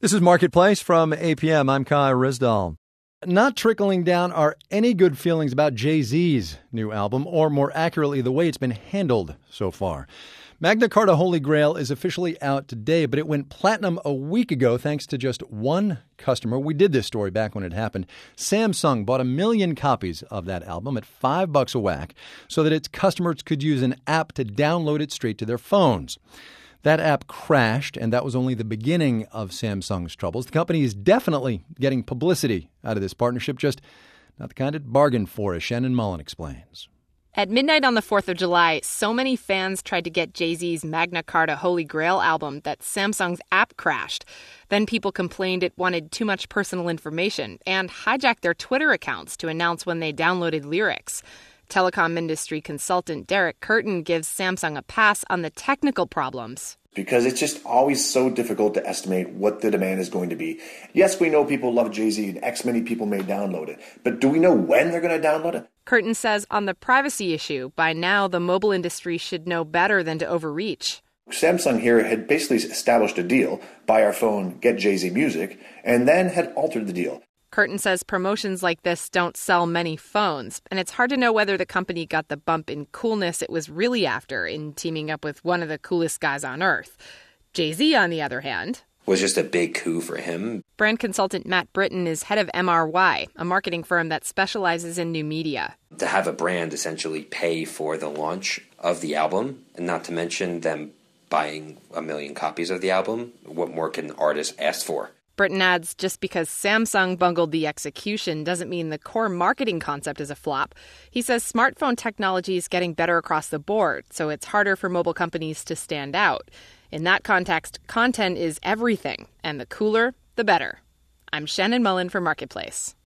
This is Marketplace from APM. I'm Kai Rizdal. Not trickling down are any good feelings about Jay-Z's new album, or more accurately, the way it's been handled so far. Magna Carta Holy Grail is officially out today, but it went platinum a week ago thanks to just one customer. We did this story back when it happened. Samsung bought 1 million copies of that album at $5 a whack so that its customers could use an app to download it straight to their phones. That app crashed, and that was only the beginning of Samsung's troubles. The company is definitely getting publicity out of this partnership, just not the kind it bargained for, as Shannon Mullen explains. At midnight on the 4th of July, so many fans tried to get Jay-Z's Magna Carta Holy Grail album that Samsung's app crashed. Then people complained it wanted too much personal information and hijacked their Twitter accounts to announce when they downloaded lyrics. Telecom industry consultant Derek Curtin gives Samsung a pass on the technical problems. Because it's just always so difficult to estimate what the demand is going to be. Yes, we know people love Jay-Z and X many people may download it, but do we know when they're going to download it? Curtin says on the privacy issue, by now the mobile industry should know better than to overreach. Samsung here had basically established a deal, buy our phone, get Jay-Z music, and then had altered the deal. Curtin says promotions like this don't sell many phones, and it's hard to know whether the company got the bump in coolness it was really after in teaming up with one of the coolest guys on earth. Jay-Z, on the other hand, was just a big coup for him. Brand consultant Matt Britton is head of MRY, a marketing firm that specializes in new media. To have a brand essentially pay for the launch of the album, and not to mention them buying 1 million copies of the album, what more can artists ask for? Britton adds, just because Samsung bungled the execution doesn't mean the core marketing concept is a flop. He says smartphone technology is getting better across the board, so it's harder for mobile companies to stand out. In that context, content is everything, and the cooler, the better. I'm Shannon Mullen for Marketplace.